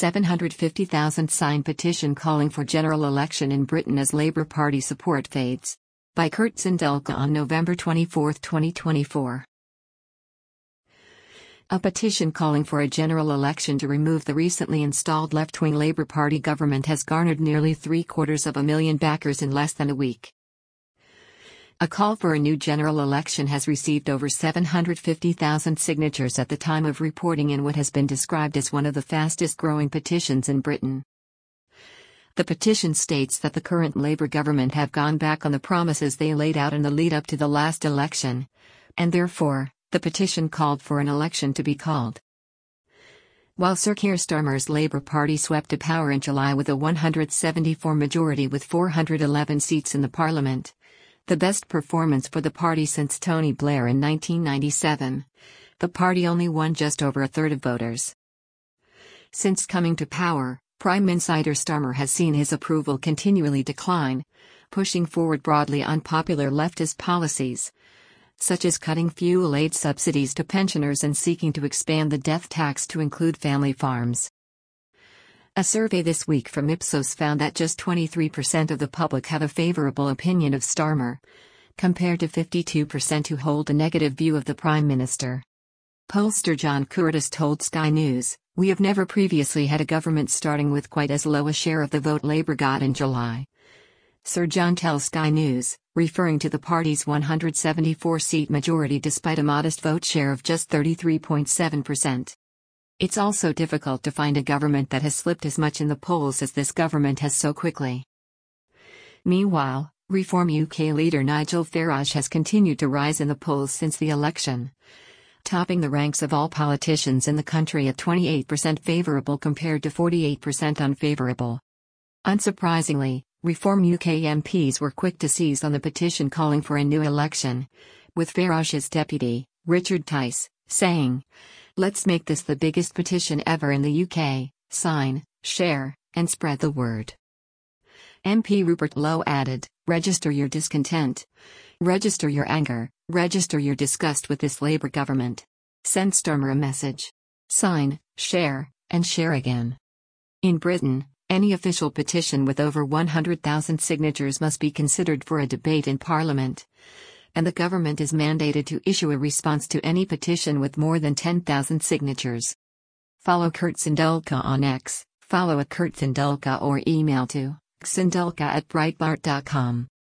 750,000 sign petition calling for general election in Britain as Labour Party support fades. By Kurt Sindelka on November 24, 2024. A petition calling for a general election to remove the recently installed left-wing Labour Party government has garnered nearly 750,000 backers in less than a week. A call for a new general election has received over 750,000 signatures at the time of reporting in what has been described as one of the fastest-growing petitions in Britain. The petition states that the current Labour government have gone back on the promises they laid out in the lead-up to the last election, and therefore, the petition called for an election to be called. While Sir Keir Starmer's Labour Party swept to power in July with a 174 majority with 411 seats in the Parliament, the best performance for the party since Tony Blair in 1997, the party only won just over a third of voters. Since coming to power, Prime Minister Starmer has seen his approval continually decline, pushing forward broadly unpopular leftist policies, such as cutting fuel aid subsidies to pensioners and seeking to expand the death tax to include family farms. A survey this week from Ipsos found that just 23% of the public have a favourable opinion of Starmer, compared to 52% who hold a negative view of the Prime Minister. Pollster John Curtis told Sky News, "We have never previously had a government starting with quite as low a share of the vote Labour got in July." Sir John tells Sky News, referring to the party's 174-seat majority despite a modest vote share of just 33.7%. It's also difficult to find a government that has slipped as much in the polls as this government has so quickly. Meanwhile, Reform UK leader Nigel Farage has continued to rise in the polls since the election, topping the ranks of all politicians in the country at 28% favourable compared to 48% unfavourable. Unsurprisingly, Reform UK MPs were quick to seize on the petition calling for a new election, with Farage's deputy, Richard Tice, saying, "Let's make this the biggest petition ever in the UK, sign, share, and spread the word." MP Rupert Lowe added, "Register your discontent. Register your anger, register your disgust with this Labour government. Send Starmer a message. Sign, share, and share again." In Britain, any official petition with over 100,000 signatures must be considered for a debate in Parliament, and the government is mandated to issue a response to any petition with more than 10,000 signatures. Follow Kurt Sindelka on X, follow @KurtSindelka or email to sindelka@breitbart.com.